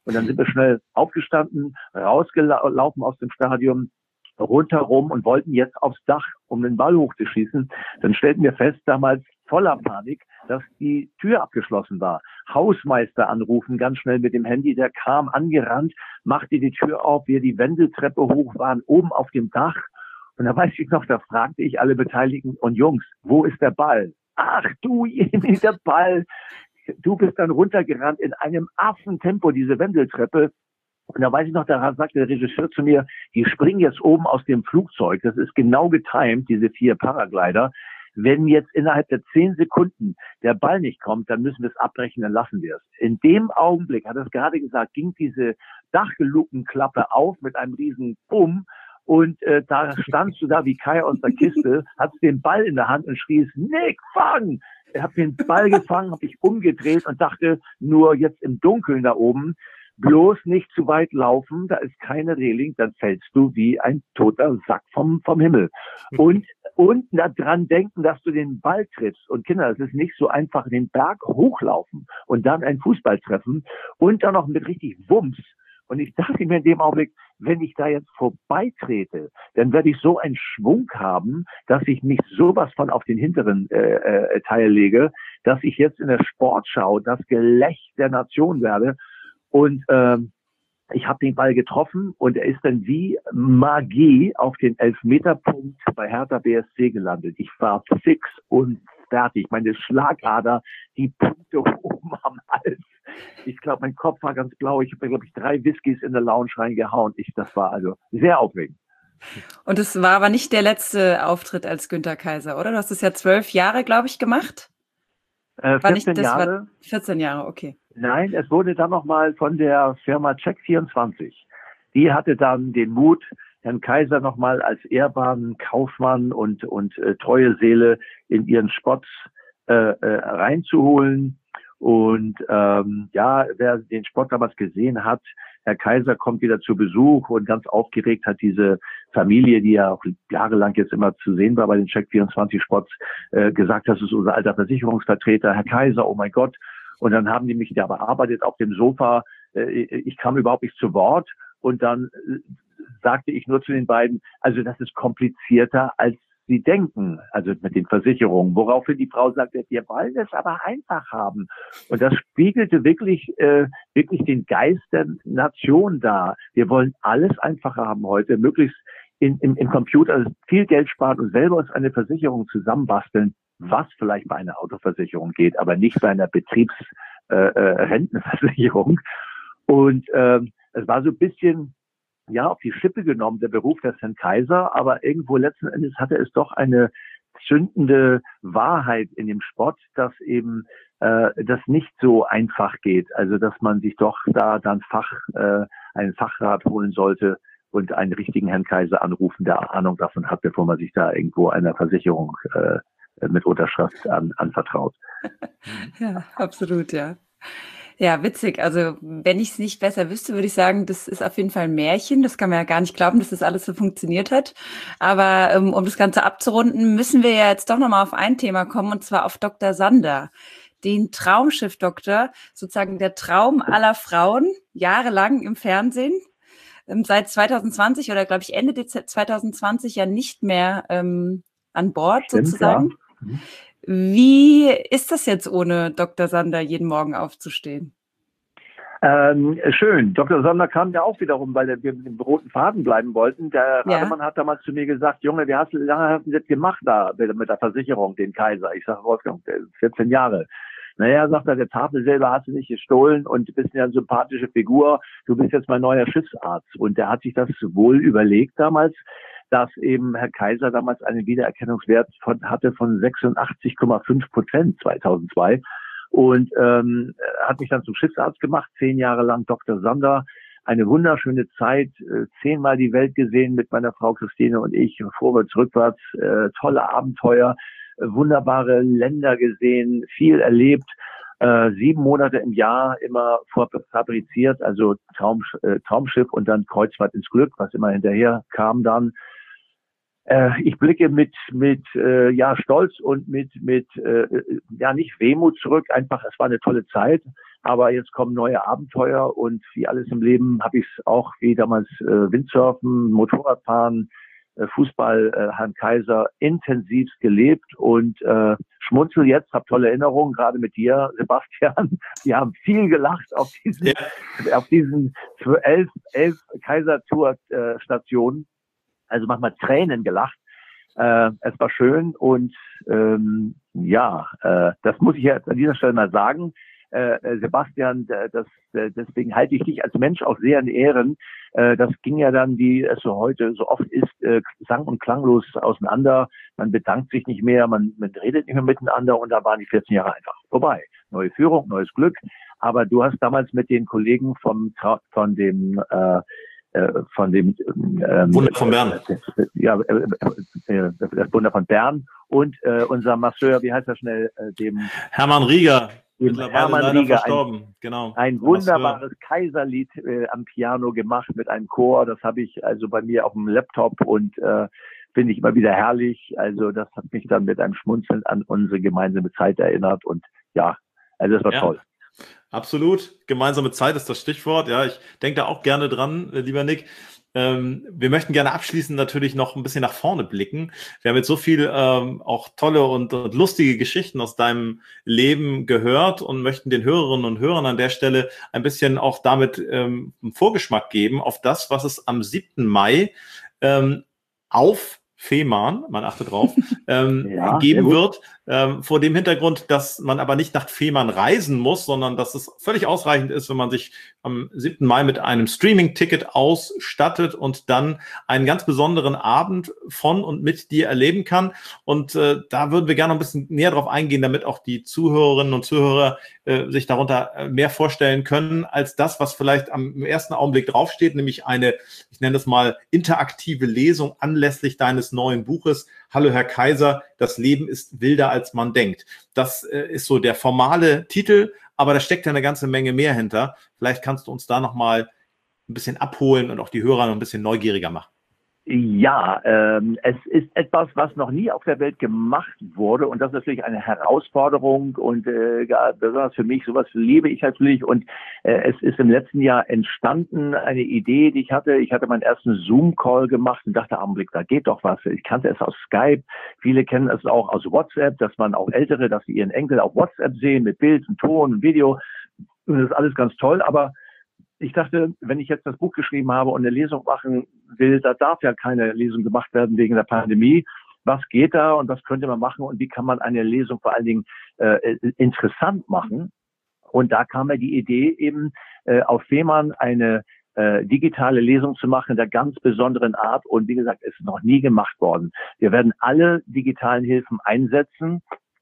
Und dann sind wir schnell aufgestanden, rausgelaufen aus dem Stadion, rundherum und wollten jetzt aufs Dach, um den Ball hochzuschießen. Dann stellten wir fest, damals voller Panik, dass die Tür abgeschlossen war. Hausmeister anrufen, ganz schnell mit dem Handy, der kam angerannt, machte die Tür auf, wir die Wendeltreppe hoch waren, oben auf dem Dach. Und da weiß ich noch, da fragte ich alle Beteiligten und Jungs, wo ist der Ball? Ach du, der Ball. Du bist dann runtergerannt in einem Affentempo, diese Wendeltreppe. Und da weiß ich noch, da sagte der Regisseur zu mir, die springen jetzt oben aus dem Flugzeug. Das ist genau getimt, diese 4 Paraglider. Wenn jetzt innerhalb der 10 Sekunden der Ball nicht kommt, dann müssen wir es abbrechen, dann lassen wir es. In dem Augenblick, hat er es gerade gesagt, ging diese Dachlukenklappe auf mit einem riesen Bumm. Und da standst du da wie Kai aus der Kiste, hattest den Ball in der Hand und schriest, Nick, fang! Ich habe den Ball gefangen, habe mich umgedreht und dachte, nur jetzt im Dunkeln da oben, bloß nicht zu weit laufen, da ist keine Reling, dann fällst du wie ein toter Sack vom Himmel. Und dran denken, dass du den Ball triffst. Und Kinder, es ist nicht so einfach, den Berg hochlaufen und dann einen Fußball treffen und dann noch mit richtig Wumms. Und ich dachte mir in dem Augenblick, wenn ich da jetzt vorbeitrete, dann werde ich so einen Schwung haben, dass ich mich sowas von auf den hinteren Teil lege, dass ich jetzt in der Sportschau das Gelächt der Nation werde. Und ich habe den Ball getroffen und er ist dann wie Magie auf den Elfmeterpunkt bei Hertha BSC gelandet. Ich war fix und fertig. Meine Schlagader, die Punkte oben am Hals. Ich glaube, mein Kopf war ganz blau. Ich habe, glaube ich, 3 Whiskys in der Lounge reingehauen. Das war also sehr aufregend. Und es war aber nicht der letzte Auftritt als Günther Kaiser, oder? Du hast es ja 12 Jahre, glaube ich, gemacht. 14 Jahre. 14 Jahre, okay. Nein, es wurde dann nochmal von der Firma Check24. Die hatte dann den Mut, Herrn Kaiser nochmal als ehrbaren Kaufmann und treue Seele in ihren Spots reinzuholen. Und wer den Spot damals gesehen hat, Herr Kaiser kommt wieder zu Besuch und ganz aufgeregt hat diese Familie, die ja auch jahrelang jetzt immer zu sehen war bei den Check24-Spots, gesagt, das ist unser alter Versicherungsvertreter, Herr Kaiser, oh mein Gott. Und dann haben die mich da bearbeitet auf dem Sofa. Ich kam überhaupt nicht zu Wort. Und dann sagte ich nur zu den beiden, also das ist komplizierter als Sie denken, also mit den Versicherungen, woraufhin die Frau sagte, wir wollen es aber einfach haben. Und das spiegelte wirklich den Geist der Nation dar. Wir wollen alles einfacher haben heute, möglichst im Computer viel Geld sparen und selber uns eine Versicherung zusammenbasteln, was vielleicht bei einer Autoversicherung geht, aber nicht bei einer Betriebsrentenversicherung. Und es war so ein bisschen auf die Schippe genommen, der Beruf des Herrn Kaiser, aber irgendwo letzten Endes hatte es doch eine zündende Wahrheit in dem Sport, dass eben das nicht so einfach geht. Also dass man sich doch da dann einen Fachrat holen sollte und einen richtigen Herrn Kaiser anrufen, der Ahnung davon hat, bevor man sich da irgendwo einer Versicherung mit Unterschrift anvertraut. Ja, absolut, ja. Ja, witzig. Also wenn ich es nicht besser wüsste, würde ich sagen, das ist auf jeden Fall ein Märchen. Das kann man ja gar nicht glauben, dass das alles so funktioniert hat. Aber um das Ganze abzurunden, müssen wir ja jetzt doch nochmal auf ein Thema kommen, und zwar auf Dr. Sander, den Traumschiff-Doktor, sozusagen der Traum aller Frauen, jahrelang im Fernsehen. Seit 2020 oder glaube ich Ende 2020 ja nicht mehr an Bord. Stimmt, sozusagen. Ja. Mhm. Wie ist das jetzt, ohne Dr. Sander jeden Morgen aufzustehen? Schön. Dr. Sander kam ja auch wiederum, weil wir mit dem roten Faden bleiben wollten. Der Rademann hat damals zu mir gesagt, Junge, wie lange hast du das gemacht da mit der Versicherung, den Kaiser? Ich sage, Wolfgang, 14 Jahre. Naja, sagt er, der Tafel selber hast du nicht gestohlen und du bist ja eine sympathische Figur. Du bist jetzt mein neuer Schiffsarzt. Und der hat sich das wohl überlegt damals, dass eben Herr Kaiser damals einen Wiedererkennungswert hatte von 86,5% 2002 und hat mich dann zum Schiffsarzt gemacht, 10 Jahre lang Dr. Sander, eine wunderschöne Zeit, 10-mal die Welt gesehen mit meiner Frau Christine und ich, vorwärts, rückwärts, tolle Abenteuer, wunderbare Länder gesehen, viel erlebt, 7 Monate im Jahr immer fabriziert, also Traumschiff und dann Kreuzfahrt ins Glück, was immer hinterher kam dann. Ich blicke mit Stolz und mit nicht Wehmut zurück. Einfach, es war eine tolle Zeit. Aber jetzt kommen neue Abenteuer und wie alles im Leben habe ich es auch wie damals Windsurfen, Motorradfahren, Fußball, Herrn Kaiser intensiv gelebt und schmunzel jetzt, habe tolle Erinnerungen, gerade mit dir, Sebastian. Wir haben viel gelacht auf diesen 11 Kaiser-Tour-Stationen. Also manchmal Tränen gelacht. Es war schön und das muss ich jetzt an dieser Stelle mal sagen. Sebastian, deswegen halte ich dich als Mensch auch sehr in Ehren. Das ging ja dann, wie es so heute so oft ist, sang- und klanglos auseinander. Man bedankt sich nicht mehr, man redet nicht mehr miteinander und da waren die 14 Jahre einfach vorbei. Neue Führung, neues Glück. Aber du hast damals mit den Kollegen von dem Wunder von Bern. Das Wunder von Bern und unser Masseur, wie heißt er schnell, dem Hermann Rieger. Hermann Rieger, verstorben. Genau. Ein wunderbares Kaiserlied am Piano gemacht mit einem Chor. Das habe ich also bei mir auf dem Laptop und finde ich immer wieder herrlich. Also das hat mich dann mit einem Schmunzeln an unsere gemeinsame Zeit erinnert und ja, also das war toll. Absolut. Gemeinsame Zeit ist das Stichwort. Ja, ich denke da auch gerne dran, lieber Nick. Wir möchten gerne abschließend natürlich noch ein bisschen nach vorne blicken. Wir haben jetzt so viel auch tolle und lustige Geschichten aus deinem Leben gehört und möchten den Hörerinnen und Hörern an der Stelle ein bisschen auch damit einen Vorgeschmack geben auf das, was es am 7. Mai auf Fehmarn, man achte drauf, geben wird. Vor dem Hintergrund, dass man aber nicht nach Fehmarn reisen muss, sondern dass es völlig ausreichend ist, wenn man sich am 7. Mai mit einem Streaming-Ticket ausstattet und dann einen ganz besonderen Abend von und mit dir erleben kann. Und da würden wir gerne noch ein bisschen näher drauf eingehen, damit auch die Zuhörerinnen und Zuhörer sich darunter mehr vorstellen können, als das, was vielleicht im ersten Augenblick draufsteht, nämlich eine, ich nenne das mal, interaktive Lesung anlässlich deines neuen Buches. Hallo Herr Kaiser, das Leben ist wilder als man denkt. Das ist so der formale Titel, aber da steckt ja eine ganze Menge mehr hinter. Vielleicht kannst du uns da nochmal ein bisschen abholen und auch die Hörer noch ein bisschen neugieriger machen. Ja, es ist etwas, was noch nie auf der Welt gemacht wurde und das ist natürlich eine Herausforderung und besonders für mich, sowas liebe ich natürlich und es ist im letzten Jahr entstanden, eine Idee, die ich hatte. Ich hatte meinen ersten Zoom-Call gemacht und dachte, Augenblick, da geht doch was. Ich kannte es aus Skype, viele kennen es auch aus WhatsApp, dass man auch Ältere, dass sie ihren Enkel auf WhatsApp sehen mit Bild und Ton und Video und das ist alles ganz toll, aber ich dachte, wenn ich jetzt das Buch geschrieben habe und eine Lesung machen will, da darf ja keine Lesung gemacht werden wegen der Pandemie. Was geht da und was könnte man machen und wie kann man eine Lesung vor allen Dingen interessant machen? Und da kam mir die Idee eben auf Fehmarn eine digitale Lesung zu machen der ganz besonderen Art und wie gesagt, ist noch nie gemacht worden. Wir werden alle digitalen Hilfen einsetzen.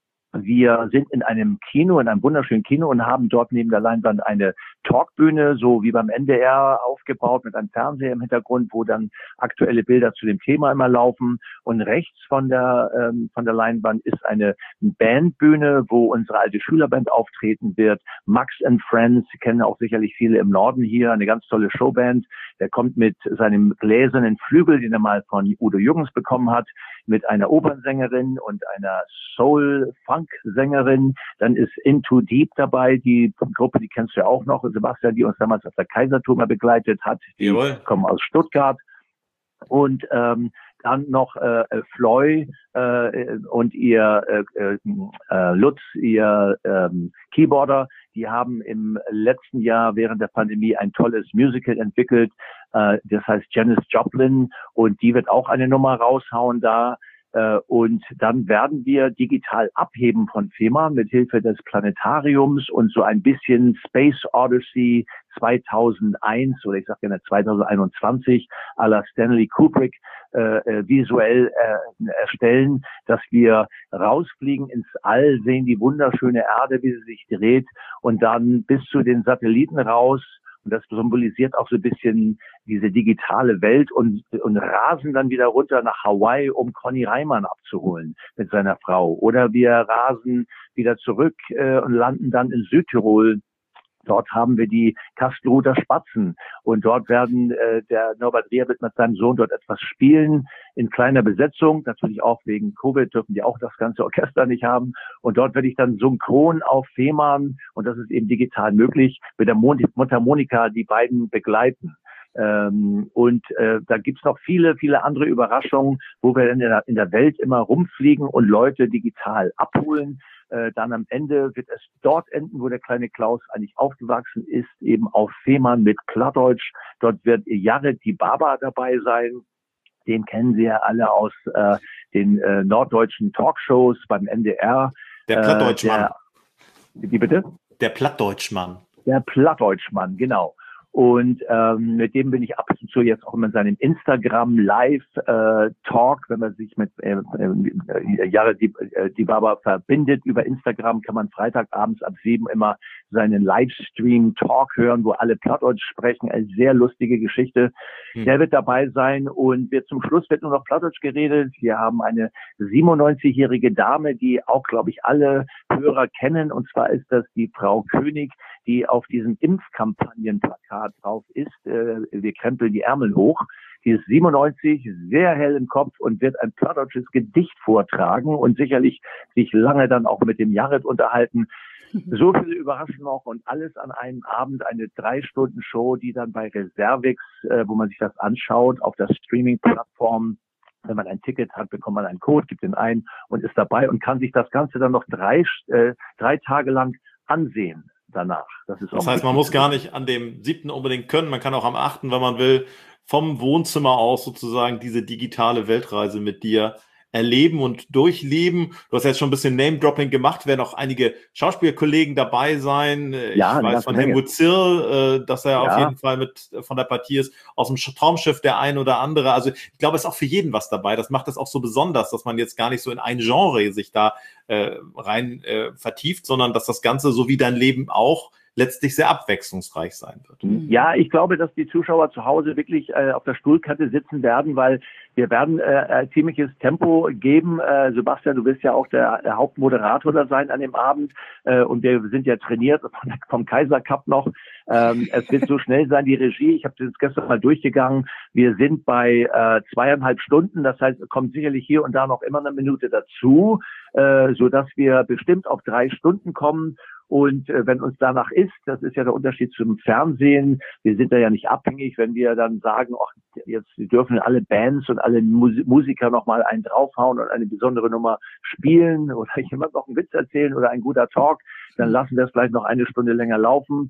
Wir sind in einem Kino, in einem wunderschönen Kino und haben dort neben der Leinwand eine Talkbühne, so wie beim NDR aufgebaut mit einem Fernseher im Hintergrund, wo dann aktuelle Bilder zu dem Thema immer laufen. Und rechts von der Leinwand ist eine Bandbühne, wo unsere alte Schülerband auftreten wird. Max and Friends, Sie kennen auch sicherlich viele im Norden hier, eine ganz tolle Showband. Der kommt mit seinem gläsernen Flügel, den er mal von Udo Jürgens bekommen hat, mit einer Opernsängerin und einer Soul-Funk-Sängerin. Dann ist Into Deep dabei, die Gruppe, die kennst du ja auch noch, Sebastian, die uns damals auf der Kaisertour mal begleitet hat. Die kommen aus Stuttgart. Und dann noch Floy und ihr Lutz, ihr Keyboarder, die haben im letzten Jahr während der Pandemie ein tolles Musical entwickelt, das heißt Janis Joplin und die wird auch eine Nummer raushauen da. Und dann werden wir digital abheben von Fehmarn mit Hilfe des Planetariums und so ein bisschen Space Odyssey 2001 oder ich sage gerne 2021 à la Stanley Kubrick visuell erstellen, dass wir rausfliegen ins All, sehen die wunderschöne Erde, wie sie sich dreht und dann bis zu den Satelliten raus. Und das symbolisiert auch so ein bisschen diese digitale Welt und rasen dann wieder runter nach Hawaii, um Conny Reimann abzuholen mit seiner Frau. Oder wir rasen wieder zurück und landen dann in Südtirol Dort haben wir die Kastelruther Spatzen und dort werden der Norbert Rehr wird mit seinem Sohn dort etwas spielen in kleiner Besetzung. Natürlich auch wegen Covid dürfen die auch das ganze Orchester nicht haben. Und dort werde ich dann synchron auf Fehmarn, und das ist eben digital möglich, mit der Mundharmonika die beiden begleiten. Da gibt's noch viele, viele andere Überraschungen, wo wir in der Welt immer rumfliegen und Leute digital abholen. Dann am Ende wird es dort enden, wo der kleine Klaus eigentlich aufgewachsen ist, eben auf Fehmarn mit Plattdeutsch. Dort wird Jared Dibaba dabei sein. Den kennen Sie ja alle aus den norddeutschen Talkshows beim NDR. Der Plattdeutschmann. Wie bitte? Der Plattdeutschmann. Der Plattdeutschmann, genau. Und mit dem bin ich ab und zu jetzt auch in seinem Instagram Live-Talk, wenn man sich mit Jared Dibaba verbindet über Instagram, kann man Freitagabends ab 7 immer seinen Livestream-Talk hören, wo alle Plattdeutsch sprechen. Eine sehr lustige Geschichte. Der wird dabei sein und zum Schluss wird nur noch Plattdeutsch geredet. Wir haben eine 97-jährige Dame, die auch, glaube ich, alle Hörer kennen. Und zwar ist das die Frau König, die auf diesem Impfkampagnenplakat drauf ist. Wir krempeln die Ärmel hoch. Die ist 97, sehr hell im Kopf und wird ein plattdeutsches Gedicht vortragen und sicherlich sich lange dann auch mit dem Jared unterhalten. So viele Überraschungen noch und alles an einem Abend, eine 3-Stunden-Show, die dann bei Reservix, wo man sich das anschaut, auf der Streaming-Plattform. Wenn man ein Ticket hat, bekommt man einen Code, gibt den ein und ist dabei und kann sich das Ganze dann noch 3 Tage lang ansehen danach. Das heißt, man muss gar nicht an dem 7. unbedingt können, man kann auch am 8., wenn man will, vom Wohnzimmer aus sozusagen diese digitale Weltreise mit dir erleben und durchleben. Du hast jetzt schon ein bisschen Name-Dropping gemacht, werden auch einige Schauspielkollegen dabei sein. Ich weiß von Helmut Zirl, dass er auf jeden Fall mit von der Partie ist, aus dem Traumschiff der ein oder andere. Also ich glaube, es ist auch für jeden was dabei. Das macht es auch so besonders, dass man jetzt gar nicht so in ein Genre sich da rein vertieft, sondern dass das Ganze, so wie dein Leben auch, letztlich sehr abwechslungsreich sein wird. Ja, ich glaube, dass die Zuschauer zu Hause wirklich auf der Stuhlkante sitzen werden, weil wir werden ziemliches Tempo geben. Sebastian, du wirst ja auch der Hauptmoderator da sein an dem Abend und wir sind ja trainiert vom Kaiser Cup noch. Es wird so schnell sein, die Regie, ich habe das gestern mal durchgegangen, wir sind bei 2,5 Stunden, das heißt, es kommt sicherlich hier und da noch immer eine Minute dazu, so dass wir bestimmt auf 3 Stunden kommen. Und wenn uns danach ist, das ist ja der Unterschied zum Fernsehen, wir sind da ja nicht abhängig, wenn wir dann sagen, ach, jetzt dürfen alle Bands und alle Musiker nochmal einen draufhauen und eine besondere Nummer spielen oder jemand noch einen Witz erzählen oder ein guter Talk, dann lassen wir es vielleicht noch 1 Stunde länger laufen,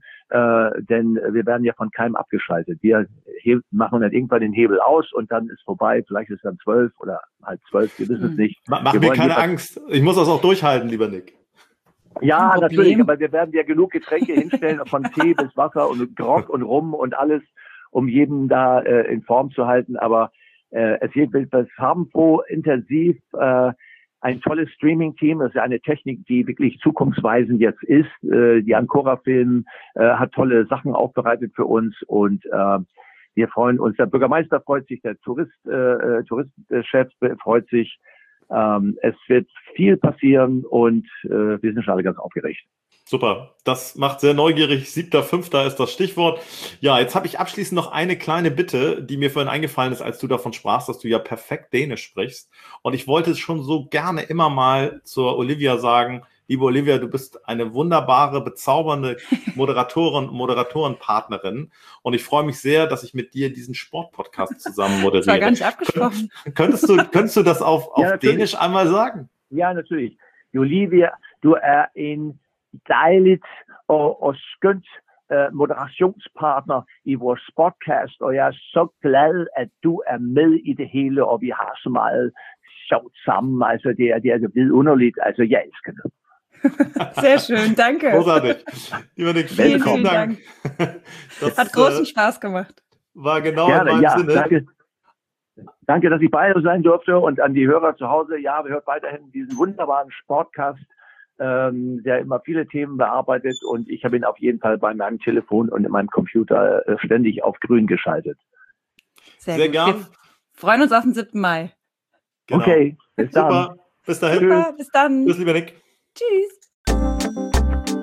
denn wir werden ja von keinem abgeschaltet. Wir machen dann irgendwann den Hebel aus und dann ist vorbei, vielleicht ist es dann 12 oder halb 12, wir wissen es nicht. Mach mir keine Angst, ich muss das auch durchhalten, lieber Nick. Ja, natürlich, aber wir werden ja genug Getränke hinstellen, von Tee bis Wasser und Grog und Rum und alles, um jeden da in Form zu halten. Aber es wird farbenfroh, intensiv, ein tolles Streaming-Team. Das ist ja eine Technik, die wirklich zukunftsweisend jetzt ist. Die Ancora-Film hat tolle Sachen aufbereitet für uns und wir freuen uns. Der Bürgermeister freut sich, der Touristchef freut sich. Es wird viel passieren und wir sind schon alle ganz aufgeregt. Super, das macht sehr neugierig. 7.5. ist das Stichwort. Ja, jetzt habe ich abschließend noch eine kleine Bitte, die mir vorhin eingefallen ist, als du davon sprachst, dass du ja perfekt Dänisch sprichst. Und ich wollte es schon so gerne immer mal zur Olivia sagen, liebe Olivia, du bist eine wunderbare, bezaubernde Moderatorenpartnerin. Und ich freue mich sehr, dass ich mit dir diesen Sportpodcast zusammen moderiere. Das war gar nicht abgesprochen. Könntest du das auf Dänisch einmal sagen? Ja, natürlich. Olivia, du en dejligt og skønt moderationspartner i vores podcast, og jeg er så glad, at du er med i det hele, og vi har så meget sjovt sammen. Altså, det er så vidunderligt. Altså, jeg elsker det. Sehr schön, danke. Großartig. Lieber Nick, vielen Dank. Das hat großen Spaß gemacht. War genau in meinem Sinne. Danke, dass ich bei euch sein durfte und an die Hörer zu Hause. Ja, wir hört weiterhin diesen wunderbaren Sportcast, der immer viele Themen bearbeitet und ich habe ihn auf jeden Fall bei meinem Telefon und in meinem Computer ständig auf grün geschaltet. Sehr gern. Wir freuen uns auf den 7. Mai. Genau. Okay, bis dann. Super, bis dahin. Super, bis dann. Tschüss, lieber Nick. Tschüss.